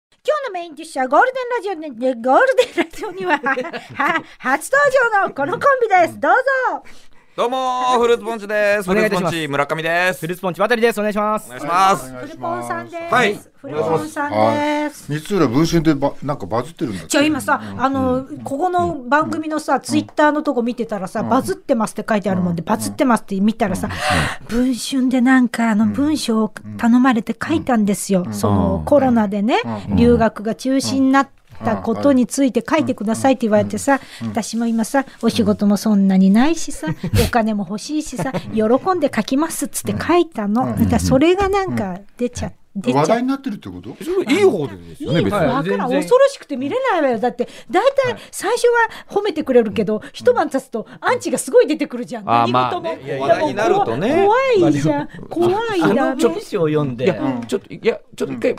今日のメインディッシュはゴールデンラジオには初登場のこのコンビです。どうぞ。 どうもフルーツポンチです。 お願いいたします。 フルーツポンチ村上です。 フルーツポンチ渡りです。お願いします。 お願いします。 フルポンさんです。 はい。 フルポンさんです。 三浦文春でなんかバズってるんだって。 今さ、ここの番組のさ、ツイッターのとこ見てたらさ、バズってますって書いてあるもんで、バズってますって見たらさ、文春でなんか文章を頼まれて書いたんですよ。そのコロナでね、留学が中止になってたことについて書いてくださいって言われてさ、私も今さ、お仕事もそんなにないしさ、お金も欲しいしさ、喜んで書きますっつって書いたの。だからそれがなんか出ちゃって。 話題になってるってこと？ いい方でですよね。別にわからん、恐ろしくて見れないわよ。だって大体最初は褒めてくれるけど、一晩経つとアンチがすごい出てくるじゃん。何事も話題になるとね、 怖いじゃん。怖いだね。 ちょっと読んで、 ちょっと一回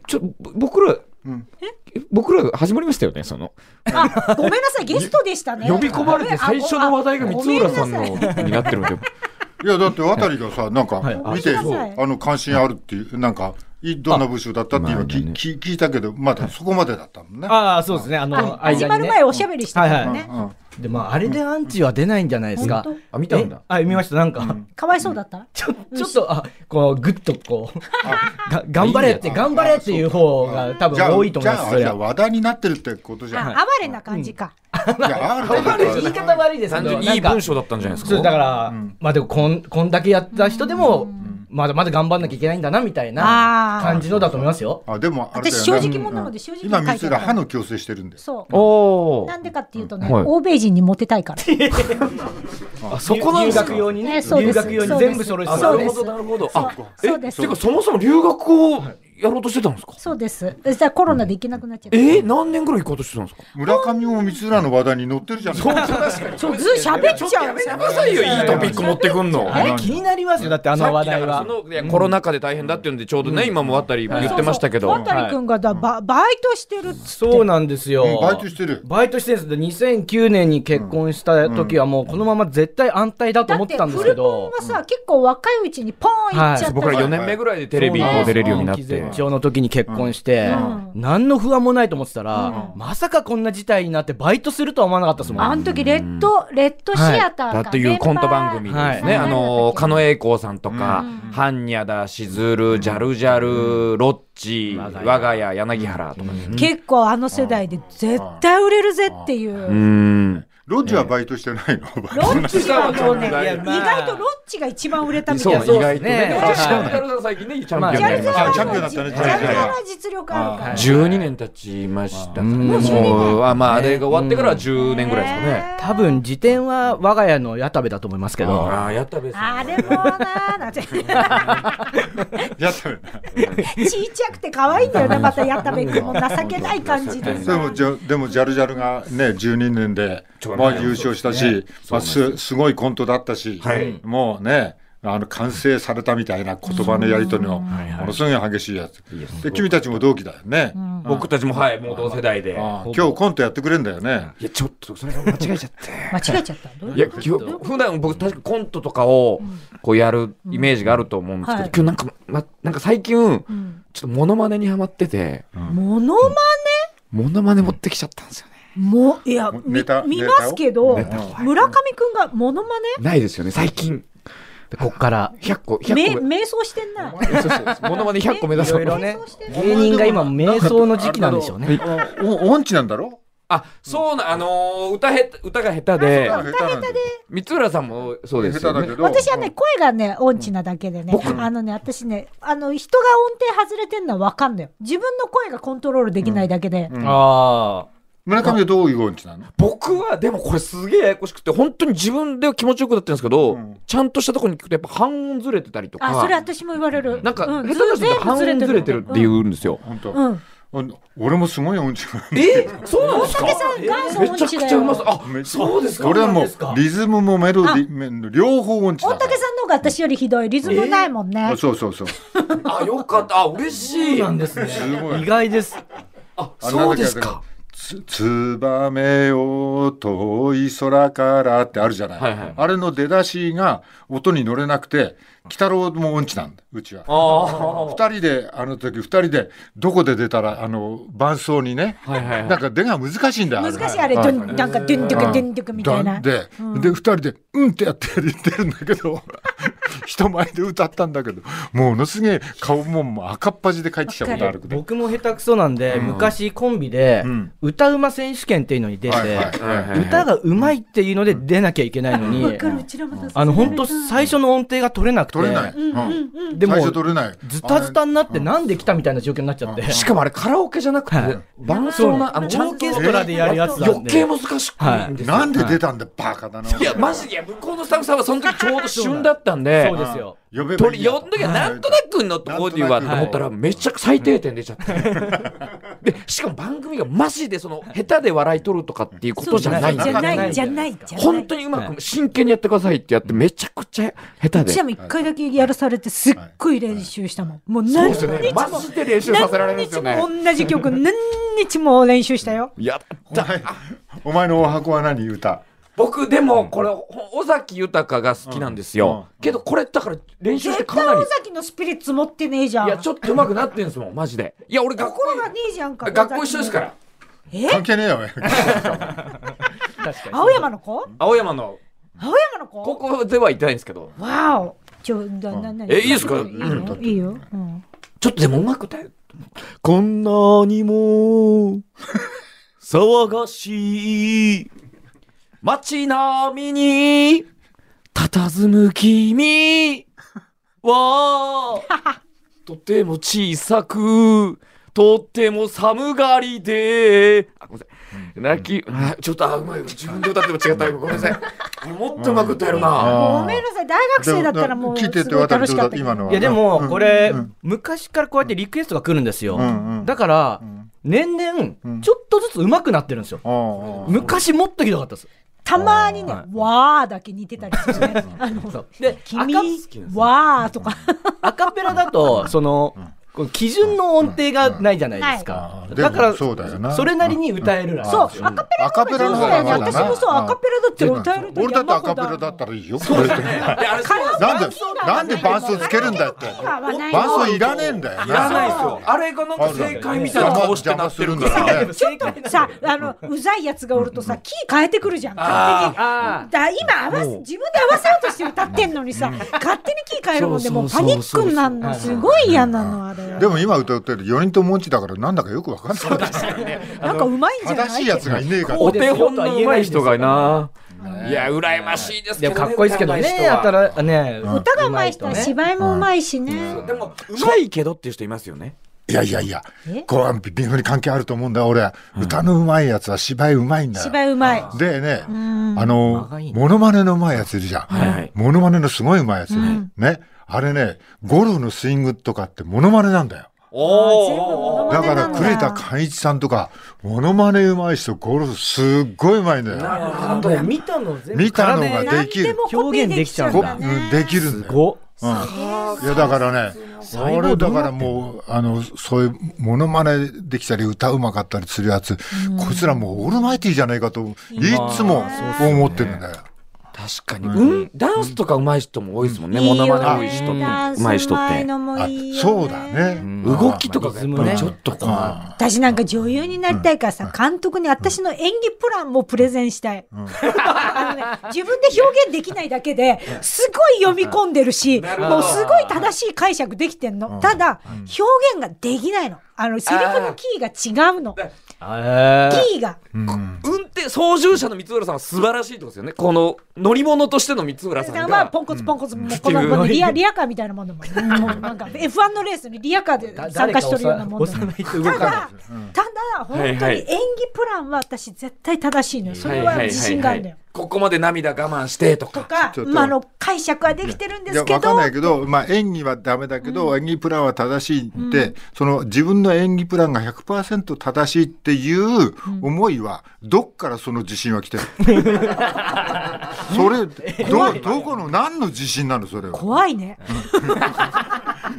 僕ら始まりましたよね。そのごめんなさい、ゲストでしたね。 呼び込まれて最初の話題が光浦さんのになってるんで。 いやだって渡りがさ、なんか見て関心あるっていう、なんかどんな部署だったって今聞いたけど、まだそこまでだったもんね。 ああそうですね。 始まる前おしゃべりしてたからね。 でもあれでアンチは出ないんじゃないですか。 あ、見たんだ。 見ました。なんかかわいそうだった。 ちょっとこうグッとこう頑張れっていう方が多分多いと思います。 じゃあ話題になってるってことじゃん。 哀れな感じか。 言い方悪いですけど、 いい文章だったんじゃないですか。 だからまあでもこんだけやった人でもまだまだ頑張んなきゃいけないんだなみたいな感じのだと思いますよ。 でも私正直者なので正直今三浦歯の矯正してるんで。 そう。なんでかっていうとね、欧米人にモテたいから。 そこなんですか。 留学用にね。留学用に全部揃えてた。 なるほどなるほど。 そうです。 てかそもそも留学をやろうとしてたんですか。 そうです。じゃあコロナで行けなくなっちゃった。 何年ぐらい行こうとしてたんですか。 村上も三浦の話題に載ってるじゃないですか。 そうずっと喋っちゃう。 やめてくださいよ、いいトピック持ってくんの。 気になりますよ。だってあの話題はコロナ禍で大変だっていうんでちょうどね、今も渡り言ってましたけど、 渡くんがバイトしてるって。 そうなんですよ。 バイトしてるんです。2009年に結婚した時はもうこのまま絶対安泰だと思ってたんですけど、 フルポンはさ結構若いうちにポーンいっちゃった。 僕ら4年目ぐらいでテレビに出れるようになって、 前兆の時に結婚して何の不安もないと思ってたら、まさかこんな事態になってバイトするとは思わなかったですもん。 あの時レッドシアターだというコント番組ですね。狩野英孝さんとかハンニャダ、しずる、ジャルジャル、ロッチ、我が家、柳原とか結構あの世代で絶対売れるぜっていう。 ロッチはバイトしてないの？ ロッチはもうね、意外とロッチが一番売れたみたいな。 そう意外とね。最近ねチャンピオンになりました。 チャンピオンだったね。 ジャルジャルは実力あるから。 12年経ちました。もうあれが終わってからは10年ぐらいですかね。 多分辞典は我が家の矢田部だと思いますけど。 矢田部さん。 あれもななんて。 矢田部。 ちっちゃくて可愛いんだよね。また矢田部君も情けない感じで。 でもジャルジャルがね12年で優勝したし、すごいコントだったし、もうね完成されたみたいな言葉のやり取りのものすごい激しいやつで、君たちも同期だよね。 僕たちももう同世代で今日コントやってくれんだよね。 いやちょっとそれが間違えちゃって間違えちゃった。 いや普段僕確かコントとかをこうやるイメージがあると思うんですけど、今日なんか最近ちょっとモノマネにハマってて、モノマネ持ってきちゃったんですよね。 いや見ますけど、村上くんがモノマネないですよね最近。 こっから 100個瞑想してんな。 モノマネ100個目指すのね。 芸人が今瞑想の時期なんでしょうね。 音痴なんだろ。 そうな歌が下手で三浦さんもそうですよね。 私はね声がね音痴なだけでね、私ね人が音程外れてんのは分かんのよ。自分の声がコントロールできないだけで。 村上はどういう音痴なの？ 僕はでもこれすげえややこしくて、本当に自分では気持ちよくなってるんですけど、ちゃんとしたところに聞くとやっぱ半音ずれてたりとか。 それ私も言われる。 なんか下手な人って半音ずれてるって言うんですよ。 俺もすごい音痴。 そうなんですか？めちゃくちゃうまそう。そうですか？ 俺はもうリズムもメロディー両方音痴だ。 大竹さんの方が私よりひどい。リズムないもんね。 そう。 よかった。嬉しい。 なんですね。意外です。 そうですか。 ツバメを遠い空からってあるじゃない、 はいはい、 あれの出だしが音に乗れなくて、鬼太郎も音痴なんだ、うちは。2人で2人でどこで出たら伴奏にね、 はいはいはい、 なんか出が難しいんだよ。 難しいあれ、なんかドゥンドゥクみたいな。 で2人でうんってやって言ってるんだけど人前で歌ったんだけど、ものすげえ顔も赤っ端で帰ってきたことあるけど。 僕も下手くそなんで、昔コンビで歌うま選手権っていうのに出て、歌がうまいっていうので出なきゃいけないのに、本当最初の音程が取れなくて、でもズタズタになってなんで来たみたいな状況になっちゃって、 しかもあれカラオケじゃなくて伴奏なオーケストラでやるやつなんで余計難しくないんですよ。 なんで出たんだバカだな。 いやマジで、向こうのスタッフさんはその時ちょうど旬だったんで、 そうですよ、 呼んどきゃなんとなくのとこではと思ったらめっちゃ最低点出ちゃってでしかも番組がマジでその下手で笑い取るとかっていうことじゃないんで、 じゃない本当にうまく真剣にやってくださいってやって、めちゃくちゃ下手で、 私も1回だけやらされてすっごい練習したもん。もう何日もマジで練習させられるんですよね。 同じ曲何日も練習したよ。 やったお前のお箱は何歌？ 僕でもこれ尾崎豊が好きなんですよ、けどこれだから練習してかなり絶対尾崎のスピリッツ持ってねえじゃん。 いやちょっと上手くなってんすもんマジで。いや俺学校心がねえじゃんか。 学校一緒ですから。 関係ねえよ青山の子高校では行ってないんですけど。 わお、いいですか？ いいよ、 ちょっとでもうまく歌える。こんなにも騒がしい街並みに佇む君はとても小さくとっても寒がりで、ごめんなさい、ちょっとうまい、自分で歌っても違った。ごめんなさい、もっとうまく歌えるな。 ごめんなさい、大学生だったらもう聞いてて楽しかった。今のは。 いやでもこれ昔からこうやってリクエストが来るんですよ。だから年々ちょっとずつ上手くなってるんですよ。昔もっとひどかったです。 たまにね、わーだけ似てたりするね。で、君わーとか。 アカペラだとその基準の音程がないじゃないですか。だからそれなりに歌えるらしい。 そう、アカペラの方がいい。私もそう、アカペラだって歌える。 俺だってアカペラだったらいいよ。なんで伴奏つけるんだって。伴奏いらねえんだよ。 いらないですよ。あれがなんか正解みたいな顔してなってるんだからね。 ちょっとさ、うざいやつがおるとさ、キー変えてくるじゃん。勝手に。今自分で合わせようとして歌ってんのにさ、勝手にキー変えるもんでもうパニックになるのすごい嫌なのあれ。 でも今歌ってる4人とも音痴だからなんだかよくわかんない。 なんかうまいんじゃない？ 正しいやつがいねえから。 お手本の上手い人がな。いや羨ましいですけどね。 かっこいいですけどね。歌が上手い人は芝居も上手いしね。 でも上手いけどっていう人いますよね。 いやこう微妙に関係あると思うんだよ俺。歌の上手いやつは芝居上手いんだよ。 芝居上手いでね、モノマネの上手いやついるじゃん。モノマネのすごい上手いやつね。あれね、ゴルフのスイングとかってモノマネなんだよ。だから栗田寛一さんとかモノマネ上手い人ゴルフすっごい上手いんだよ。見たのができる。 表現できちゃうんだ。 できるんだよ。いやだからね、それだからもうそういうモノマネできたり歌うまかったりするやつ、こいつらもうオールマイティーじゃないかといつも思ってるんだよ。 確かに、ダンスとか上手い人も多いですもんね。モノマネ多い人って上手い人ってそうだね。 動きとかがやっぱりちょっと私なんか女優になりたいからさ、監督に私の演技プランもプレゼンしたい。自分で表現できないだけですごい読み込んでるし、もうすごい正しい解釈できてんの。ただ表現ができないの。セリフのキーが違うの。キーが運転操縦者の光浦さんは素晴らしいってことですよね。この乗り物としての光浦さんがポンコツこのリアカーみたいなもんでもなんか F1 のレースにリアカーで参加しとるようなもんでもただ本当に演技プランは私絶対正しいのよ。それは自信があるのよ。 ここまで涙我慢してとか解釈はできてるんですけど、 分かんないけど、演技はダメだけど、演技プランは正しいって、その自分の演技プランが 100% 正しいっていう思いはどっからその自信は来てるそれどこの何の自信なのそれは。 怖いね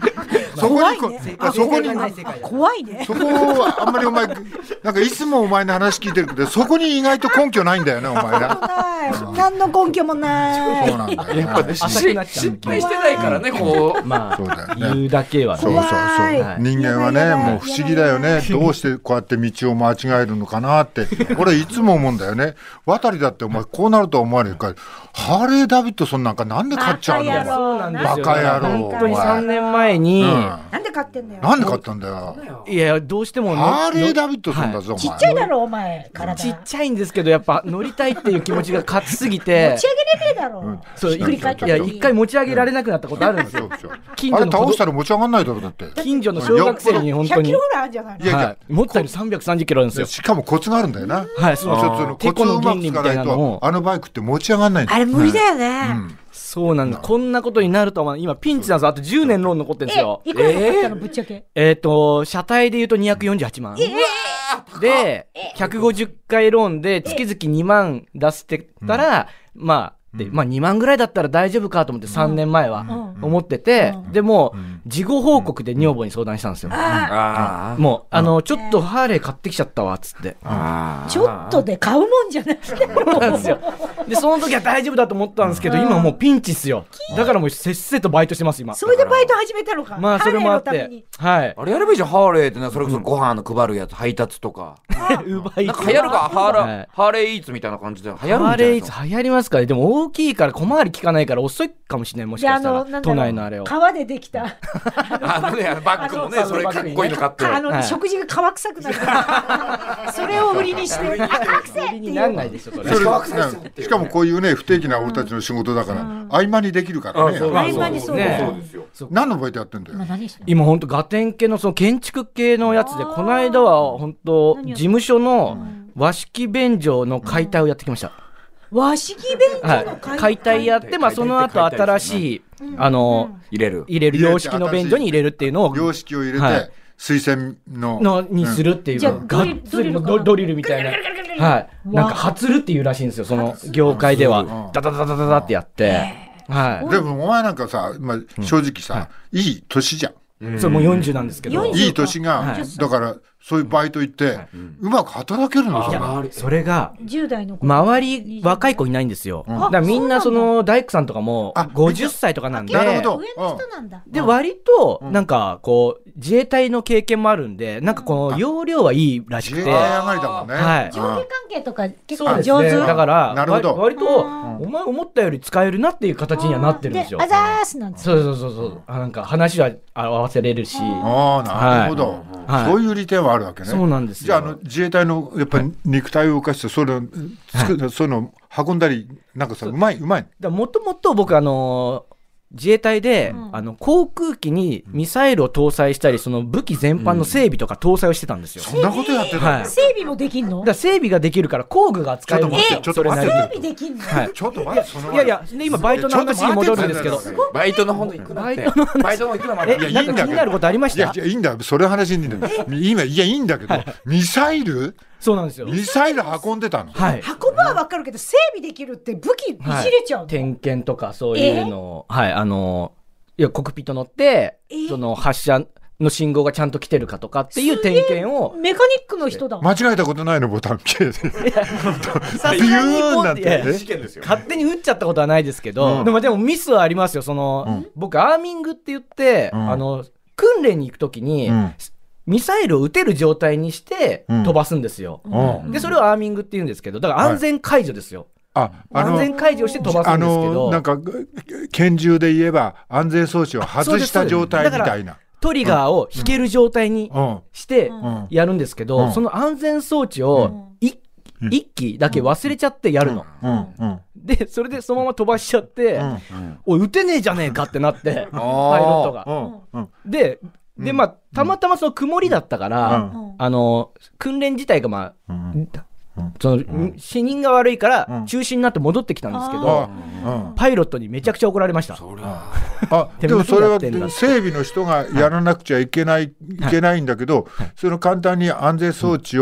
そこに怖いね。 そこはあんまりお前なんかいつもお前の話聞いてるけど、そこに意外と根拠ないんだよねお前な。 何の根拠もない。 そうなんだよ。 やっぱね失敗してないからねこう。 まあそうだよね。 言うだけはね。 そう人間はねもう不思議だよね。どうしてこうやって道を間違えるのかなって俺いつも思うんだよね。渡りだってお前こうなるとは思われるから、ハーレー・ダビッドソンなんかなんで買っちゃうの。バカ野郎。 本当に3年前に、 なんで買ってんだよ。 なんで買ったんだよ。 いやどうしてもハーレー・ダビッドソンだぞ、 ちっちゃいだろお前。 ちっちゃいんですけどやっぱ乗りたいっていう気持ちが勝ちすぎて持ち上げれねえだろ。 そういや一回持ち上げられなくなったことあるんですよ。 あれ倒したら持ち上がんないだろだって。 近所の小学生に本当に 100キロぐらいあるんじゃないの。 持ったより330キロあるんですよ。 しかもコツがあるんだよな。 はい、そうコツをうまく使わないとあのバイクって持ち上がんないんだよ。 あれ無理だよね。 そうなんだ。こんなことになるとは今ピンチなんですよ。あと10年ローン残ってるんですよ。 いくらかかったのぶっちゃけ。 車体で言うと248万。で、150回ローンで月々2万出してたら、まあ2万ぐらいだったら大丈夫かと思って3年前は思ってて、でも事後報告で女房に相談したんですよ。もうちょっとハーレー買ってきちゃったわっつって。 ちょっとで買うもんじゃないなんですよ。でその時は大丈夫だと思ったんですけど、今もうピンチっすよ。だからもうせっせとバイトしてます今。 それでバイト始めたのか。 まあそれもあって、はい。 あれやればいいじゃん。ハーレーってそれこそご飯の配るやつ配達とか。 ウーバーイーツ。 流行るかハーレーイーツみたいな感じで流行るんじゃないの。 ハーレーイーツ流行りますから。でも大きいから小回り効かないから遅いかもしれない。もしかしたら都内のあれを。 革でできた。 バッグもねそれかっこいいの買って。 食事が革臭くなる。それを売りにして。革臭いってなんないでしょそれ。 しかもこういうね不定期な俺たちの仕事だから合間にできるからね。 合間にそうですよ。 何のバイトやってんだよ。 今本当ガテン系のその建築系のやつでこの間は本当事務所の和式便所の解体をやってきました。 和式便所の解体やって、その後新しい入れる洋式の便所に入れるっていうのを洋式を入れて水洗のにするっていうがっつりドリルみたいな、はいなんか発るっていうらしいんですよその業界では。ダダダダダダってやって、はい。 でもお前なんかさ正直さいい年じゃん。 それもう40なんですけど、 いい年がだからそういうバイト行ってうまく働けるの。 それが 10代の周り若い子いないんですよ。だからみんなその大工さんとかも50歳とかなんで、で割となんかこう自衛隊の経験もあるんでなんかこの容量はいいらしくて、 自衛隊上がりだもんね。 上下関係とか結構上手だから割とお前思ったより使えるなっていう形にはなってるんですよ。 あざーすなんて。 そうなんか話は合わせれるし。 なるほど。そういう利点はあるわけね。 そうなんですよ。 じゃあ自衛隊のやっぱり肉体を動かしてそういうの運んだりなんかさうまい。 もともと僕自衛隊で、航空機にミサイルを搭載したりその武器全般の整備とか搭載をしてたんですよ。そんなことやってた。 整備もできんの？ だ整備ができるから工具が使えるんですよ。 ちょっと待って。 整備できんの？ ちょっと待って。 いや今バイトの話に戻るんですけど。 バイトの方いくらって。バイトのいくらまで。 いやいいんだけど。気になることありました？ いやいいんだ。それ話に今いやいいんだけどミサイル？ そうなんですよ。 ミサイル運んでたの。 運ぶは分かるけど整備できるって武器いじれちゃうの？ 点検とかそういうのいやコックピット乗ってその発射の信号がちゃんと来てるかとかっていう点検を。 メカニックの人だ。 間違えたことないのボタン系で。 さすがに勝手に打っちゃったことはないですけど、でもミスはありますよ。僕アーミングって言って訓練に行くときにミサイルを撃てる状態にして飛ばすんですよ。でそれをアーミングって言うんですけど、だから安全解除ですよ。安全解除して飛ばすんですけど、 なんか拳銃で言えば安全装置を外した状態みたいな。 トリガーを引ける状態にしてやるんですけど、その安全装置を1機だけ忘れちゃってやるの。でそれでそのまま飛ばしちゃっておい撃てねえじゃねえかってなってパイロットが。でたまたまその曇りだったから訓練自体がその死人が悪いから中止になって戻ってきたんですけど、パイロットにめちゃくちゃ怒られました。 でもそれは整備の人がやらなくちゃいけないんだけど、その簡単に安全装置を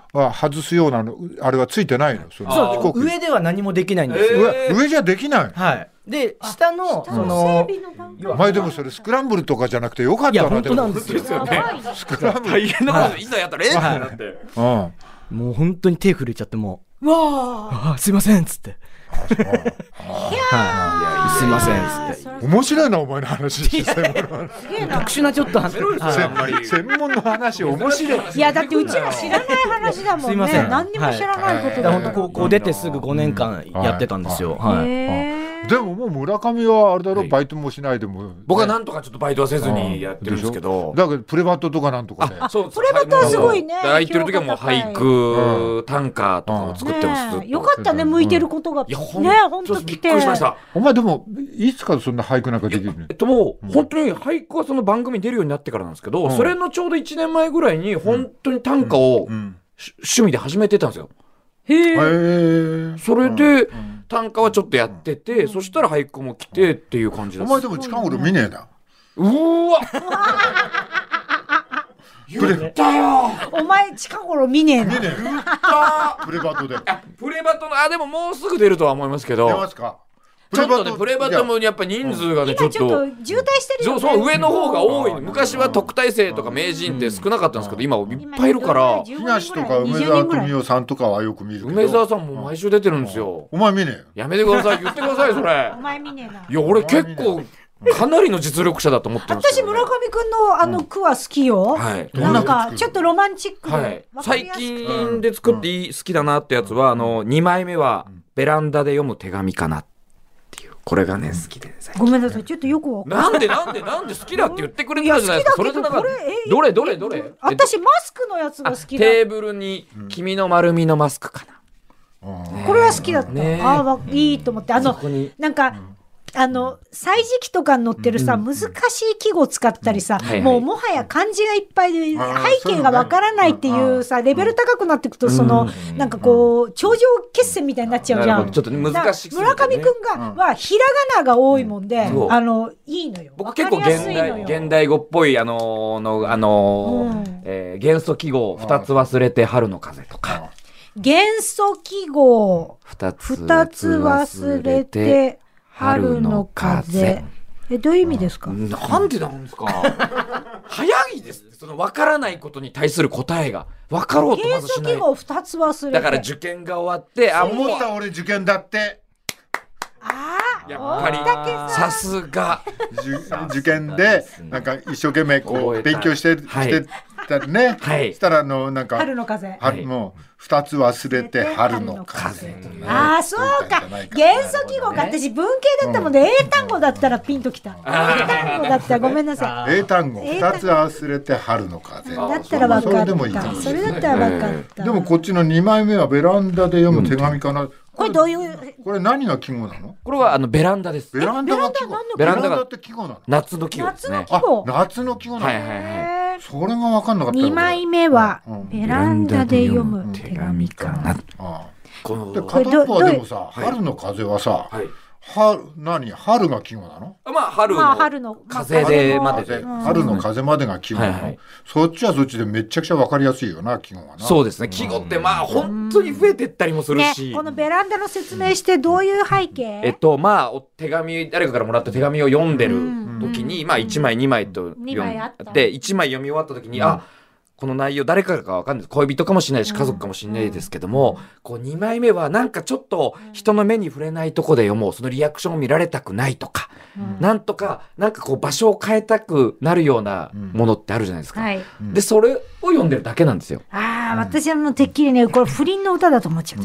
は外すようなのあれはついてないの。 そう上では何もできないんですよ。 上じゃできない。 はい。で下のその前でもそれスクランブルとかじゃなくてよかったな。 いや本当なんですよ。 スクランブル大変なこといざやったらってなって。 もう本当に手震えちゃってもう。わあすいませんっつって。すいませんっつって。 面白いなお前の話。 特殊なちょっと専門の話面白い。 いやだってうちら知らない話だもんね。 すいません。 何にも知らないことだ。 本当高校出てすぐ5年間やってたんですよ。 でももう村上はあれだろ、バイトもしないでも。 僕はなんとかちょっとバイトはせずにやってるんですけど。 だけどプレバトとかなんとかね。 そうプレバトはすごいね。 言ってる時はもう俳句短歌とかを作ってます。 よかったね向いてることがね本当びっくりしました。 お前でもいつからそんな俳句なんかできるの？ もう本当に俳句はその番組に出るようになってからなんですけど、それのちょうど1年前ぐらいに本当に短歌を趣味で始めてたんですよ。へえ。それで短歌はちょっとやってて、そしたら俳句も来てっていう感じです。 お前でも近頃見ねえな。 うわ言ったよ。 お前近頃見ねえな。 言ったプレバトで。 プレバトのでももうすぐ出るとは思いますけど。 出ますか？ ちょっとねプレバトもやっぱ人数がねちょっと渋滞してるよね。 そう上の方が多い。昔は特待生とか名人って少なかったんですけど、今いっぱいいるから。 東とか梅沢富美男さんとかはよく見るけど。 梅沢さんも毎週出てるんですよ。 お前見ねえよ。 やめてください。言ってくださいそれ。 お前見ねえな。 いや俺結構かなりの実力者だと思ってます。 私村上くんの句は好きよ。なんかちょっとロマンチックで。 最近で作って好きだなってやつは2枚目はベランダで読む手紙かな。これがね好きで。 ごめんなさいちょっとよくわかんない。 なんで好きだって言ってくれたじゃないですか。それでなんかどれ私マスクのやつが好きだ。 テーブルに君の丸みのマスクかな。 これは好きだった。いいと思ってなんか歳時記とかに載ってるさ、難しい記号使ったりさ、もはや漢字がいっぱいで背景がわからないっていうさレベル高くなっていくとなんかこう頂上決戦みたいになっちゃうじゃん。 ちょっと難しい。 村上くんはひらがなが多いもんで、いいのよ。 僕結構現代語っぽい元素記号2つ忘れて春の風とか。 元素記号2つ忘れて春の風。どういう意味ですか？ なんでなんですか？早いです。その分からないことに対する答えが分かろうとまずしない。 元素記号2つ忘れて。 だから受験が終わって思った俺受験だって。 やっぱりさすが受験でなんか一生懸命こう勉強してたね。したらなんか春の風。 もう2つ忘れて春の風。 そうか。元素記号か。私文系だったもんで英単語だったらピンときた。英単語だったらごめんなさい。英単語2つ忘れて春の風。 だったら分かった。それだったら分かった。 でもこっちの2枚目はベランダで読む手紙かな。 これどういう？ これ何が季語なの？ これはベランダです。 ベランダが季語。ベランダって季語なの？ 夏の季語ですね。 夏の季語なの。それが分かんなかった。 2枚目はベランダで読む手紙かな。 で片っぽはでもさ、春の風はさ、春が季語なの？ 春の風でまで。 春の風までが季語なの。そっちはそっちでめちゃくちゃ分かりやすいよな、季語はな。 そうですね。季語って本当に増えてったりもするし。 このベランダの説明してどういう背景？ 手紙誰かからもらった手紙を読んでる時に1枚2枚と読んで1枚読み終わった時にこの内容誰かか分かんないです。恋人かもしれないし家族かもしれないですけども、こう2枚目はなんかちょっと人の目に触れないとこで読もう。そのリアクションを見られたくないとか、なんとかなんかこう場所を変えたくなるようなものってあるじゃないですか。でそれを読んでるだけなんですよ。 私はもうてっきりねこれ不倫の歌だと思っちゃった。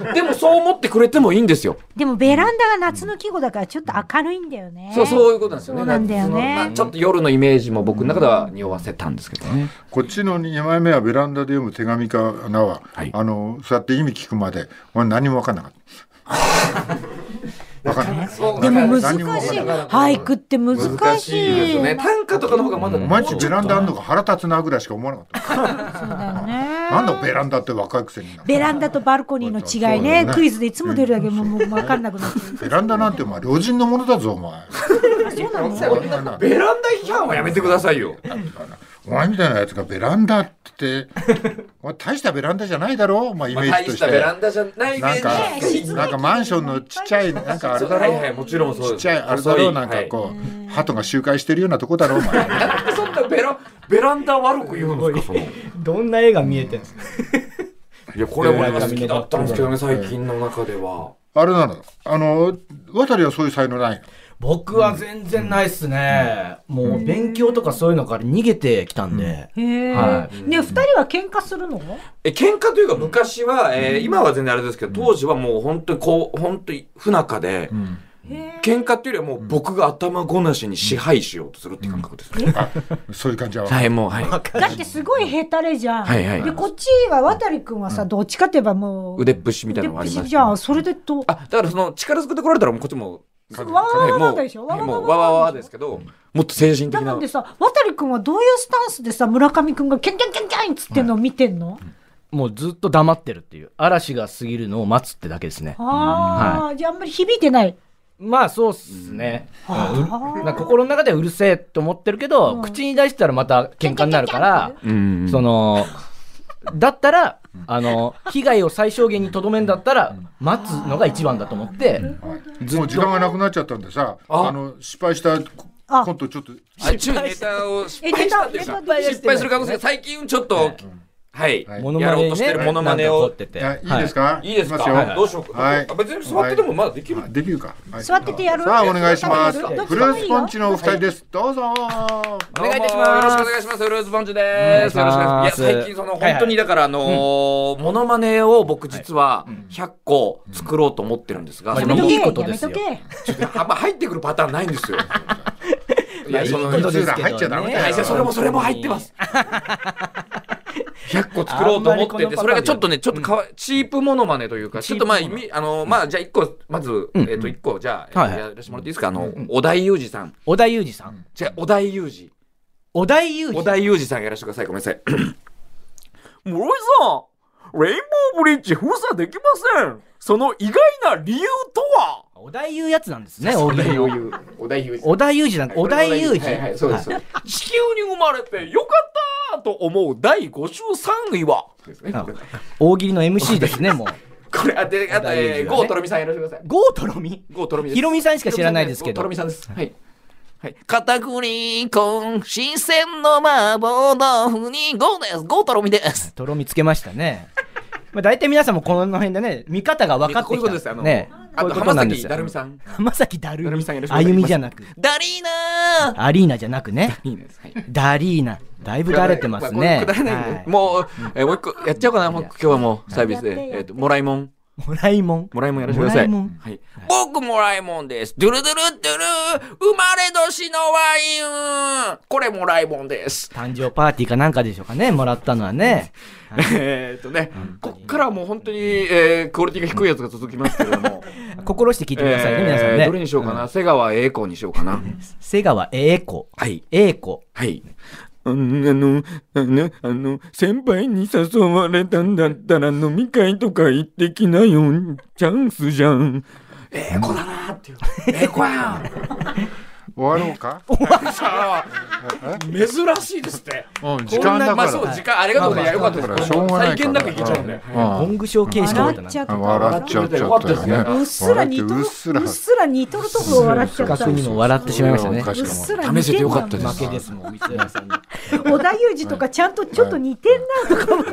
でもそう思ってくれてもいいんですよ。 でもベランダが夏の季語だからちょっと明るいんだよね。 そういうことなんですよね。 そうなんだよね。 ちょっと夜のイメージも僕の中では匂わせたんですけどね。 こっちの2枚目はベランダで読む手紙かなは、そうやって意味聞くまで何も分かんなかった。 でも難しい。俳句って難しいですね。短歌とかの方がまだ。 毎日ベランダあんのが腹立つなぐらいしか思わなかった。 そうだよね。 なんだベランダって若いくせに。 ベランダとバルコニーの違いね。クイズでいつも出るだけもう分かんなくなってる。 ベランダなんて老人のものだぞお前。 そうなの？ ベランダ批判はやめてくださいよ。 お前みたいなやつがベランダって大したベランダじゃないだろう、まあ、イメージとして、 大したベランダじゃないイメージなんかマンションのちっちゃいなんかあれだろう、 はいはい、もちろんそうです。 ちっちゃいあれだろう、なんかこう、鳩が周回してるようなとこだろう、お前。 なんでそんなベランダ悪く言うんですか。 どんな絵が見えてるんですか。 いや、これ俺好きだったんですけどね、最近の中では。 あれなの、渡はそういう才能ないの？ 僕は全然ないっすね、もう勉強とかそういうのから逃げてきたんで、 へえ、 はね、2人は喧嘩するの？ 喧嘩というか昔は、今は全然あれですけど、当時はもう本当に不仲で、喧嘩っていうよりはもう僕が頭ごなしに支配しようとするっていう感覚ですね。 そういう感じは。 はい、もう、はい。 だってすごいヘタレじゃん。 はいはい。 で、こっちは渡君はさ、どっちかといえばもう腕っぷしみたいなのがあります。 腕っぷしじゃん。それでと。 だからその力ずくで来られたらもうこっちも。 わーわーでしょ。 わーですけど、もっと精神的な。 なんでさ、渡君はどういうスタンスでさ、村上君がキャンキャンキャンキャンっつってんのを見てんの？ もうずっと黙ってるっていう、嵐が過ぎるのを待つってだけですね。 じゃああんまり響いてない。 まあそうっすね、心の中ではうるせえと思ってるけど、口に出したらまた喧嘩になるから、そのだったら被害を最小限にとどめんだったら待つのが一番だと思って、 もう時間がなくなっちゃったんでさ、失敗したコントちょっとネタを失敗したんですか。失敗する可能性が最近ちょっとやろうとしてるモノマネを。 いいですか？ いいですか？どうしようか。別に座っててもまだできる。 できるか。 座っててやる。 さあお願いします。フルーツポンチのお二人です。どうぞ。 お願いいたします。 よろしくお願いします。フルーツポンチです。よろしくお願いします。いや最近その本当にだからモノマネを僕実は100個作ろうと思ってるんですが、 いいことですよ。 あんま入ってくるパターンないんですよ。 いや、いいことですけどね。 それも入ってます。100個作ろうと思ってて、それがちょっとチープモノマネというか、ちょっとじゃあ1個まず1個じゃあやらせてもらっていいですか。織田裕二さん。 織田裕二さん。 じゃあ織田裕二。 織田裕二。 織田裕二さんやらせてください。ごめんなさい。室井さん、レインボーブリッジ封鎖できません。その意外な理由とは？ 織田裕やつなんですね。織田裕二。織田裕二なんだ。織田裕二。 そうです。地球に生まれてよかったと思う第53位は大喜利の MC ですね。もうこれ郷とろみさんやらせてください。 郷とろみ？ひろみさんしか知らないですけど。 とろみさんです。はい。片栗粉新鮮の麻婆豆腐に郷です。郷とろみです。 とろみつけましたね。大体皆さんもこの辺でね、見方が分かってきたね。 あと浜崎だるみさん。 浜崎だるみさん。歩みじゃなく。 ダリーナ。 アリーナじゃなくね。ダリーナ。だいぶだれてますね。 もう一個やっちゃおうかな。今日はもうサービスでもらいもん。 もらいもんやらせてください。僕もらいもんです。ドゥルドゥルドゥル生まれ年のワイン。これもらいもんです。 誕生パーティーかなんかでしょうかね、もらったのはね。 こっからもう本当にクオリティが低いやつが続きますけれども、 心して聞いてくださいね、皆さんね。 どれにしようかな。瀬川栄子にしようかな。 瀬川栄子。 はい。 栄子。 はい。先輩に誘われたんだったら飲み会とか行ってきなよ。チャンスじゃん。子だなっていう。子やん。 終わろうか。 珍しいですって。 時間だから。 時間ありがとうございます。よかったです。再建なくいけちゃうんで。 ゴングショー形式だったな。 笑っちゃったね。 うっすら似とるところ笑っちゃった。 近くにも笑ってしまいましたね。 うっすら試せてよかったです。 負けですもん。織田裕二とかちゃんとちょっと似てんなとか思って。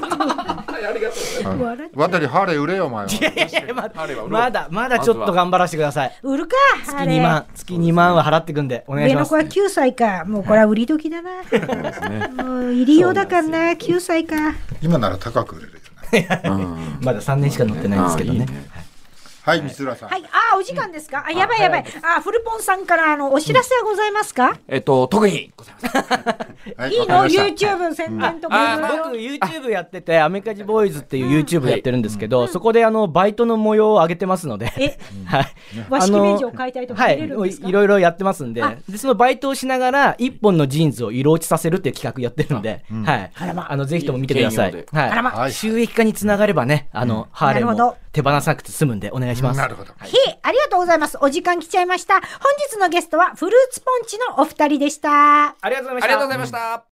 渡りハーレー売れよお前は。まだちょっと頑張らせてください。 売るか。 月2万は払ってくんでお願いします。 上の子は9歳か。もうこれは売り時だな。もう入り用だからな。9歳か。 今なら高く売れるよね。 まだ3年しか乗ってないんですけどね。 はい、三浦さん。 はい、お時間ですか。やばい。フルポンさんからお知らせはございますか。 特にございません。 いいの YouTube 宣伝とか。 僕 YouTube やってて、アメカジボーイズっていう YouTube やってるんですけど、そこでバイトの模様を上げてますので、 和式便所を買いたいとか見れるんですか。 いろいろやってますんで、そのバイトをしながら一本のジーンズを色落ちさせるっていう企画やってるので、ぜひとも見てください。収益化につながればね、ハーレーも手放さなくて済むんでお願いします。 なるほど。 ありがとうございます。お時間来ちゃいました。本日のゲストはフルーツポンチのお二人でした。 ありがとうございました。